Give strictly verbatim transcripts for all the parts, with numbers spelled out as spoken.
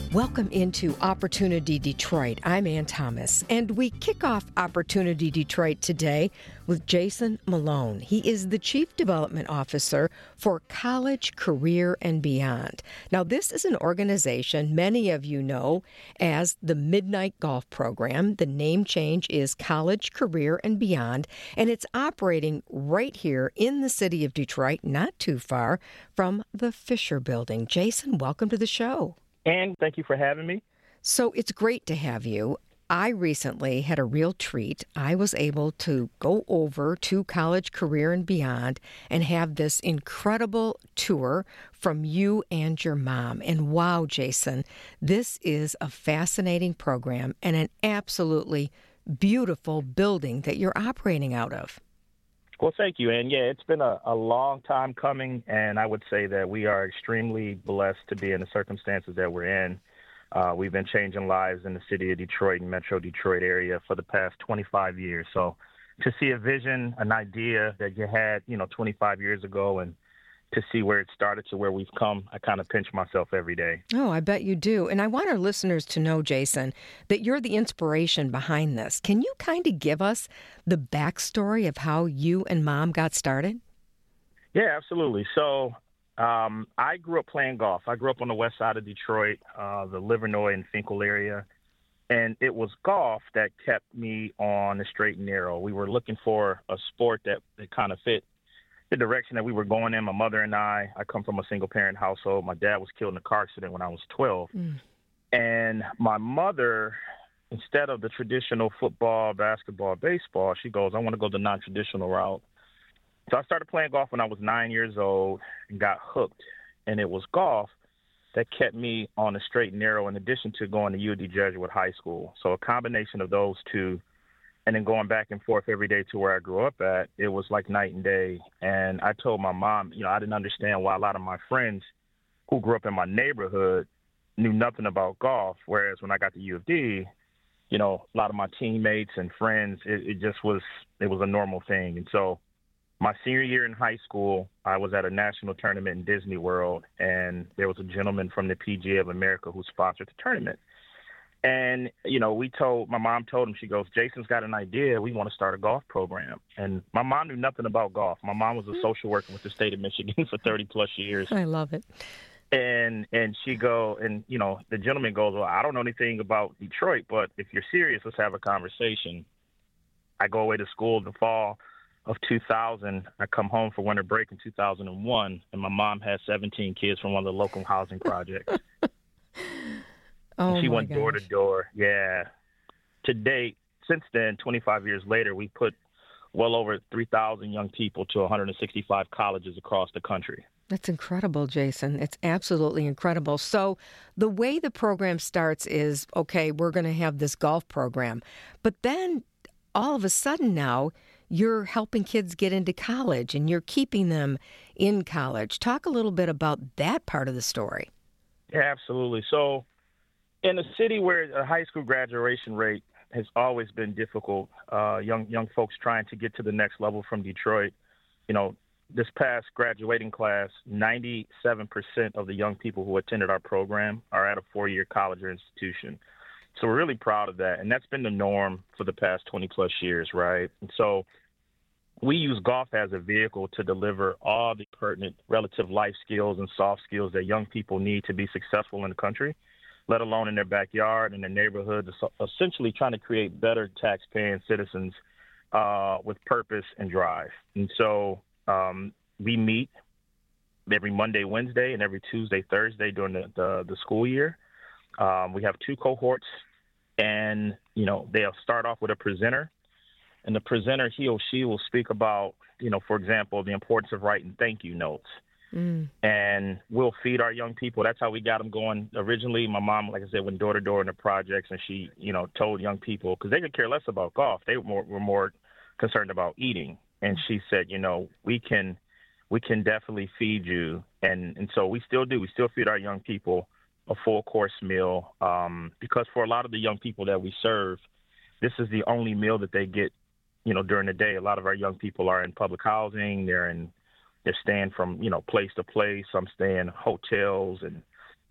Welcome into Opportunity Detroit. I'm Ann Thomas, and we kick off Opportunity Detroit today with Jason Malone. He is the Chief Development Officer for College, Career, and Beyond. Now, this is an organization many of you know as the Midnight Golf Program. The name change is College, Career, and Beyond, and it's operating right here in the city of Detroit, not too far from the Fisher Building. Jason, welcome to the show. And thank you for having me. So it's great to have you. I recently had a real treat. I was able to go over to College, Career, and Beyond and have this incredible tour from you and your mom. And wow, Jason, this is a fascinating program and an absolutely beautiful building that you're operating out of. Well, thank you. And yeah, it's been a, a long time coming, and I would say that we are extremely blessed to be in the circumstances that we're in. Uh, we've been changing lives in the city of Detroit and Metro Detroit area for the past twenty-five years. So to see a vision, an idea that you had, you know, twenty-five years ago, and to see where it started to where we've come, I kind of pinch myself every day. Oh, I bet you do. And I want our listeners to know, Jason, that you're the inspiration behind this. Can you kind of give us the backstory of how you and Mom got started? Yeah, absolutely. So um, I grew up playing golf. I grew up on the west side of Detroit, uh, the Livernois and Finkel area. And it was golf that kept me on the straight and narrow. We were looking for a sport that, that kind of fit the direction that we were going in. My mother and I, I come from a single parent household. My dad was killed in a car accident when I was twelve. Mm. And my mother, instead of the traditional football, basketball, baseball, she goes, I want to go the non-traditional route. So I started playing golf when I was nine years old and got hooked. And it was golf that kept me on the straight and narrow in addition to going to U of D Jesuit High School. So a combination of those two, and then going back and forth every day to where I grew up at, it was like night and day. And I told my mom, you know, I didn't understand why a lot of my friends who grew up in my neighborhood knew nothing about golf, whereas when I got to U of D, you know, a lot of my teammates and friends, it, it just was, it was a normal thing. And so my senior year in high school, I was at a national tournament in Disney World, and there was a gentleman from the P G A of America who sponsored the tournament. And, you know, we told, my mom told him, she goes, Jason's got an idea. We want to start a golf program. And my mom knew nothing about golf. My mom was a social worker with the state of Michigan for thirty plus years. I love it. And and she go, and, you know, the gentleman goes, well, I don't know anything about Detroit, but if you're serious, let's have a conversation. I go away to school the fall of two thousand. I come home for winter break in two thousand one, and my mom had seventeen kids from one of the local housing projects. Oh, she my went door to gosh. door. Yeah. To date, since then, twenty-five years later, we put well over three thousand young people to one hundred sixty-five colleges across the country. That's incredible, Jason. It's absolutely incredible. So the way the program starts is, okay, we're going to have this golf program. But then all of a sudden now, you're helping kids get into college and you're keeping them in college. Talk a little bit about that part of the story. Yeah, absolutely. So in a city where a high school graduation rate has always been difficult, uh, young young folks trying to get to the next level from Detroit, you know, this past graduating class, ninety-seven percent of the young people who attended our program are at a four-year college or institution. So we're really proud of that. And that's been the norm for the past twenty plus years, right? And so we use golf as a vehicle to deliver all the pertinent relative life skills and soft skills that young people need to be successful in the country, let alone in their backyard, in their neighborhood, essentially trying to create better tax-paying citizens uh, with purpose and drive. And so um, we meet every Monday, Wednesday, and every Tuesday, Thursday during the, the, the school year. Um, we have two cohorts, and, you know, they'll start off with a presenter. And the presenter, he or she will speak about, you know, for example, the importance of writing thank you notes. Mm. And we'll feed our young people. That's how we got them going. Originally, my mom, like I said, went door to door in the projects, and she, you know, told young people, because they could care less about golf. They were more, were more concerned about eating. And she said, you know, we can we can definitely feed you. And, and so we still do. We still feed our young people a full course meal um, because for a lot of the young people that we serve, this is the only meal that they get, you know, during the day. A lot of our young people are in public housing. They're in They're staying from, you know, place to place. Some stay in hotels and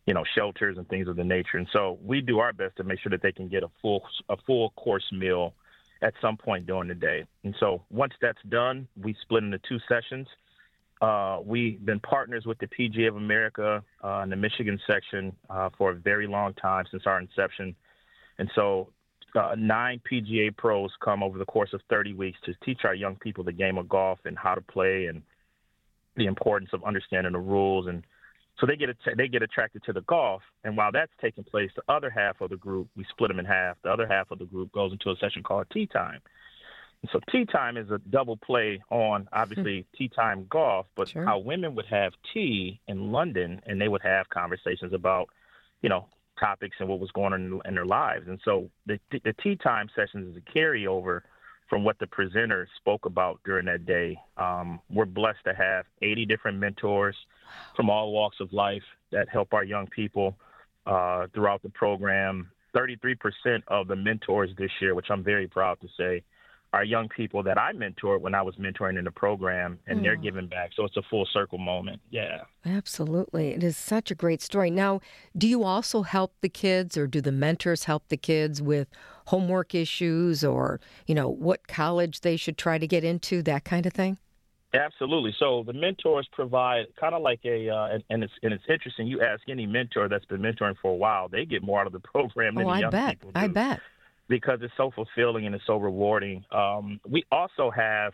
you know, shelters and things of the nature. And so we do our best to make sure that they can get a full a full course meal at some point during the day. And so once that's done, we split into two sessions. Uh, we've been partners with the P G A of America uh, in the Michigan section uh, for a very long time, since our inception. And so uh, nine P G A pros come over the course of thirty weeks to teach our young people the game of golf and how to play and the importance of understanding the rules. And so they get att- they get attracted to the golf. And while that's taking place, the other half of the group, we split them in half. The other half of the group goes into a session called Tee Time. And so Tee Time is a double play on, obviously, hmm. Tee Time golf, but sure. how women would have tea in London, and they would have conversations about, you know, topics and what was going on in their lives. And so the, the Tee Time sessions is a carryover from what the presenter spoke about during that day. Um, we're blessed to have eighty different mentors from all walks of life that help our young people uh, throughout the program. thirty-three percent of the mentors this year, which I'm very proud to say, are young people that I mentored when I was mentoring in the program, and mm. they're giving back. So it's a full circle moment. Yeah. Absolutely. It is such a great story. Now, do you also help the kids, or do the mentors help the kids with homework issues, or, you know, what college they should try to get into, that kind of thing? Absolutely. So the mentors provide kind of like a, uh, and, and it's and it's interesting. You ask any mentor that's been mentoring for a while, they get more out of the program than oh, the I young bet. people do. I bet. Because it's so fulfilling and it's so rewarding. Um, we also have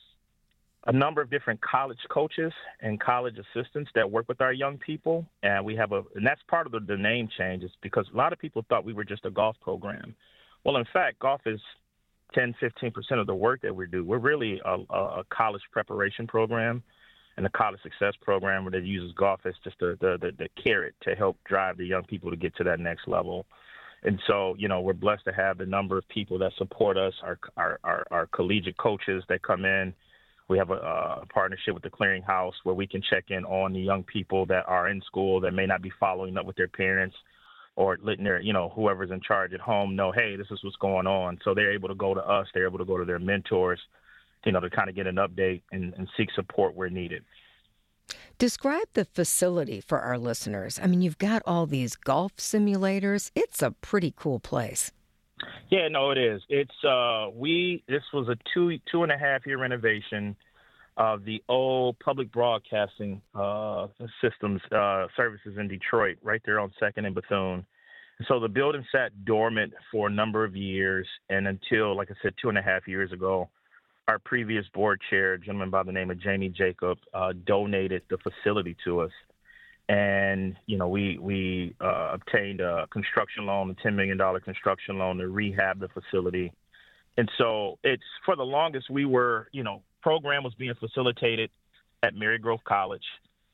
a number of different college coaches and college assistants that work with our young people. And we have a, and that's part of the, the name change, is because a lot of people thought we were just a golf program. Well, in fact, golf is ten, fifteen percent of the work that we do. We're really a, a college preparation program and a college success program that uses golf as just the, the, the, the carrot to help drive the young people to get to that next level. And so, you know, we're blessed to have the number of people that support us, our our, our, our collegiate coaches that come in. We have a, a partnership with the Clearinghouse where we can check in on the young people that are in school that may not be following up with their parents, or letting their, you know, whoever's in charge at home know, hey, this is what's going on. So they're able to go to us. They're able to go to their mentors, you know, to kind of get an update and, and seek support where needed. Describe the facility for our listeners. I mean, you've got all these golf simulators. It's a pretty cool place. Yeah, no, it is. It's uh, we. This was a two two and a half year renovation of the old public broadcasting uh, systems uh, services in Detroit, right there on Second and Bethune. And so the building sat dormant for a number of years, and until, like I said, two and a half years ago, our previous board chair, a gentleman by the name of Jamie Jacob, uh, donated the facility to us. And, you know, we we uh, obtained a construction loan, a ten million dollars construction loan to rehab the facility. And so it's, for the longest, we were, you know, program was being facilitated at Marygrove College.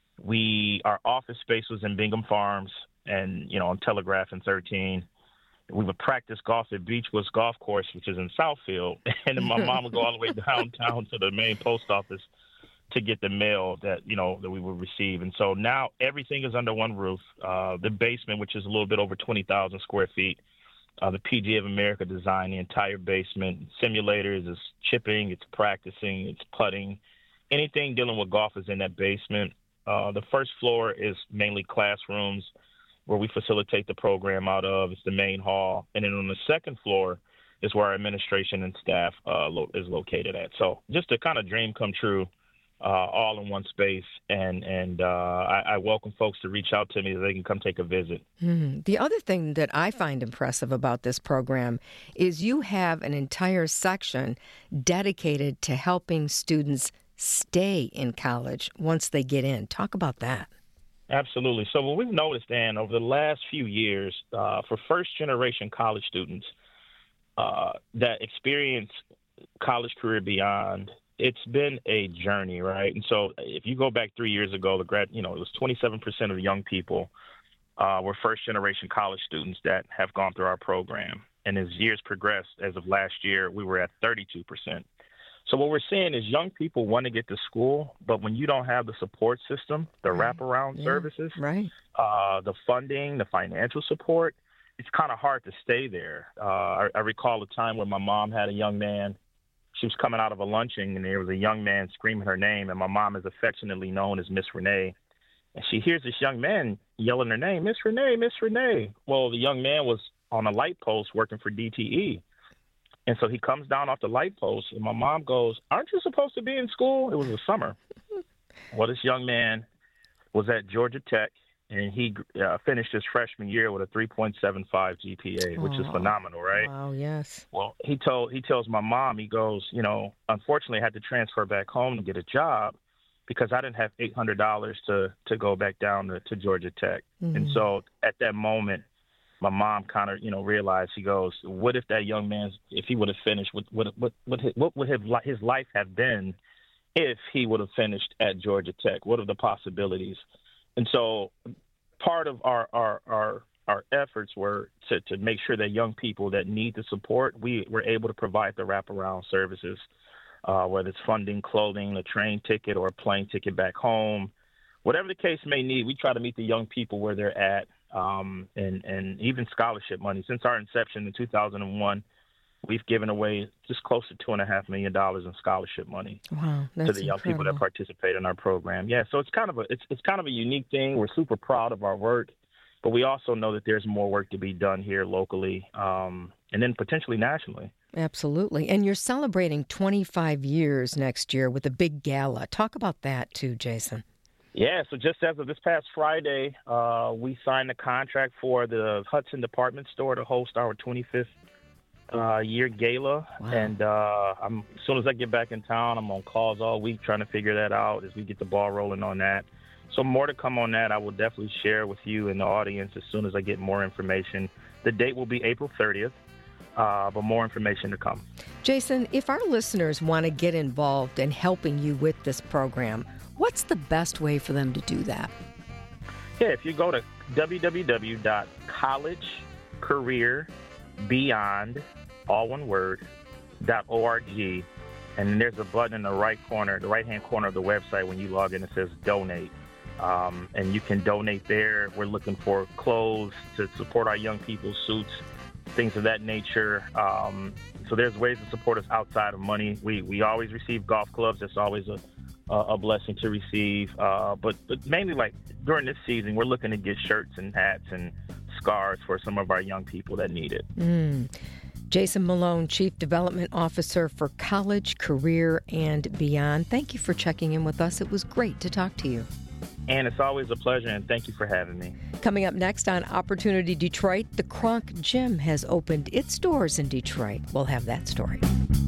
We, our office space was in Bingham Farms and, you know, on Telegraph and thirteen. We would practice golf at Beechwoods Golf Course, which is in Southfield. And then my mom would go all the way downtown to the main post office to get the mail that, you know, that we would receive. And so now everything is under one roof. Uh, the basement, which is a little bit over twenty thousand square feet, uh, the P G A of America designed the entire basement. Simulators, it's chipping, it's practicing, it's putting. Anything dealing with golf is in that basement. Uh, the first floor is mainly classrooms where we facilitate the program out of. It's the main hall. And then on the second floor is where our administration and staff uh, lo- is located at. So just a kind of dream come true, uh, all in one space. And, and uh, I, I welcome folks to reach out to me so they can come take a visit. Mm. The other thing that I find impressive about this program is you have an entire section dedicated to helping students stay in college once they get in. Talk about that. Absolutely. So what we've noticed, Dan, over the last few years, uh, for first-generation college students uh, that experience college career beyond, it's been a journey, right? And so if you go back three years ago, the grad, you know, it was twenty-seven percent of the young people uh, were first-generation college students that have gone through our program. And as years progressed, as of last year, we were at thirty-two percent. So what we're seeing is young people want to get to school, but when you don't have the support system, the right. wraparound yeah. services, right. uh, the funding, the financial support, it's kind of hard to stay there. Uh, I, I recall a time when my mom had a young man. She was coming out of a luncheon, and there was a young man screaming her name, and my mom is affectionately known as Miss Renee. And she hears this young man yelling her name, Miss Renee, Miss Renee. Well, the young man was on a light post working for D T E. And so he comes down off the light post, and my mom goes, aren't you supposed to be in school? It was the summer. Well, this young man was at Georgia Tech, and he uh, finished his freshman year with a three point seven five G P A, which oh, is phenomenal, right? Wow, yes. Well, he told he tells my mom, he goes, you know, unfortunately I had to transfer back home to get a job because I didn't have eight hundred dollars to, to go back down to, to Georgia Tech. Mm-hmm. And so at that moment, my mom kind of, you know, realized, he goes, what if that young man, if he would have finished, what, what, what, what, what would his, his life have been if he would have finished at Georgia Tech? What are the possibilities? And so part of our, our, our, our efforts were to, to make sure that young people that need the support, we were able to provide the wraparound services, uh, whether it's funding, clothing, a train ticket, or a plane ticket back home. Whatever the case may need, we try to meet the young people where they're at, um, and, and even scholarship money. Since our inception in two thousand one, we've given away just close to two and a half million dollars in scholarship money wow, that's to the young incredible. people that participate in our program. Yeah, so it's kind of a it's it's kind of a unique thing. We're super proud of our work, but we also know that there's more work to be done here locally, um, and then potentially nationally. Absolutely, and you're celebrating twenty-five years next year with a big gala. Talk about that too, Jason. Yeah, so just as of this past Friday, uh, we signed a contract for the Hudson Department Store to host our twenty-fifth uh, year gala. Wow. And uh, I'm, as soon as I get back in town, I'm on calls all week trying to figure that out as we get the ball rolling on that. So more to come on that. I will definitely share with you and the audience as soon as I get more information. The date will be April thirtieth, uh, but more information to come. Jason, if our listeners want to get involved in helping you with this program, what's the best way for them to do that? Yeah, if you go to w w w dot college career beyond, all one word, dot org, and then there's a button in the right corner, the right-hand corner of the website when you log in, it says donate. Um, and you can donate there. We're looking for clothes to support our young people, suits, things of that nature. Um, so there's ways to support us outside of money. We we always receive golf clubs. That's always a a blessing to receive. Uh, but, but mainly, like, during this season, we're looking to get shirts and hats and scarves for some of our young people that need it. Mm. Jason Malone, Chief Development Officer for College, Career, and Beyond. Thank you for checking in with us. It was great to talk to you. And it's always a pleasure, and thank you for having me. Coming up next on Opportunity Detroit, the Kronk Gym has opened its doors in Detroit. We'll have that story.